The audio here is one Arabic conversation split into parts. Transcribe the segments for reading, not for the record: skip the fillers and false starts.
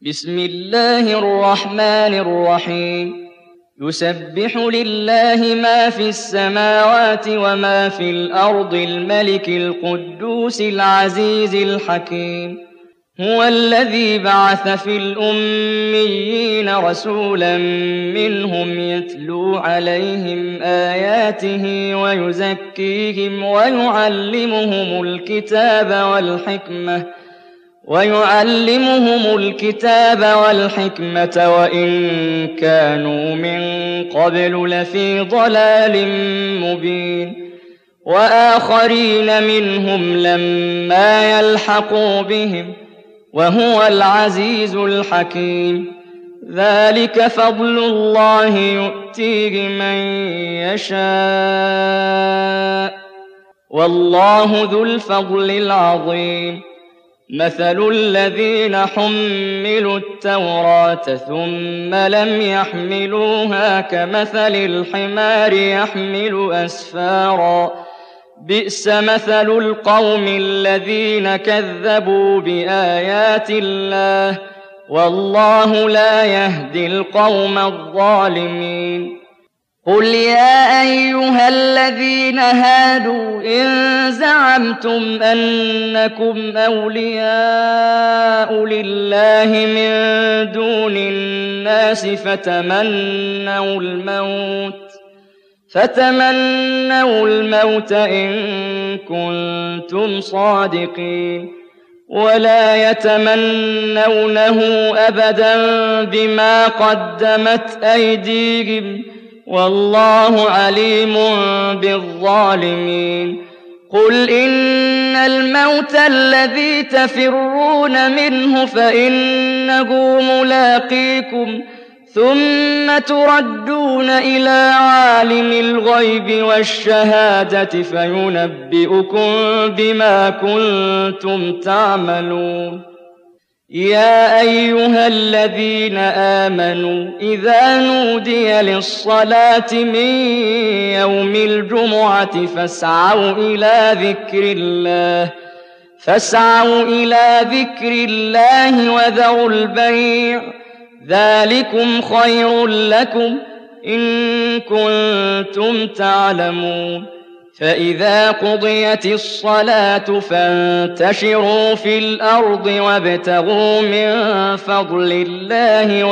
بسم الله الرحمن الرحيم يسبح لله ما في السماوات وما في الأرض الملك القدوس العزيز الحكيم هو الذي بعث في الأميين رسولا منهم يتلو عليهم آياته ويزكيهم ويعلمهم الكتاب والحكمة وإن كانوا من قبل لفي ضلال مبين وآخرين منهم لما يلحقوا بهم وهو العزيز الحكيم ذلك فضل الله يؤتيه من يشاء والله ذو الفضل العظيم مثل الذين حملوا التوراة ثم لم يحملوها كمثل الحمار يحمل أسفارا بئس مثل القوم الذين كذبوا بآيات الله والله لا يهدي القوم الظالمين قل يا أيها الذين هادوا إن زعمتم أنكم أولياء لله من دون الناس فتمنوا الموت إن كنتم صادقين ولا يتمنونه أبدا بما قدمت أيديهم والله عليم بالظالمين قل إن الموت الذي تفرون منه فإنه ملاقيكم ثم تردون إلى عالم الغيب والشهادة فينبئكم بما كنتم تعملون يا أيها الذين آمنوا إذا نودي للصلاة من يوم الجمعة فاسعوا إلى ذكر الله وذروا البيع ذلكم خير لكم إن كنتم تعلمون فإذا قضيت الصلاة فانتشروا في الأرض وابتغوا من فضل الله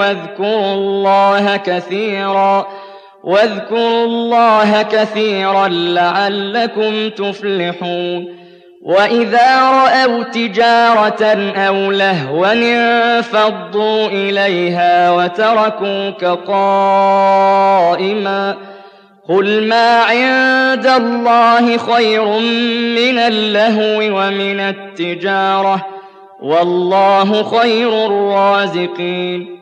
واذكروا الله كثيرا لعلكم تفلحون وإذا رأوا تجارة أو لهوا انفضوا إليها وتركوك قائما قل ما عند الله خير من اللهو ومن التجارة والله خير الرازقين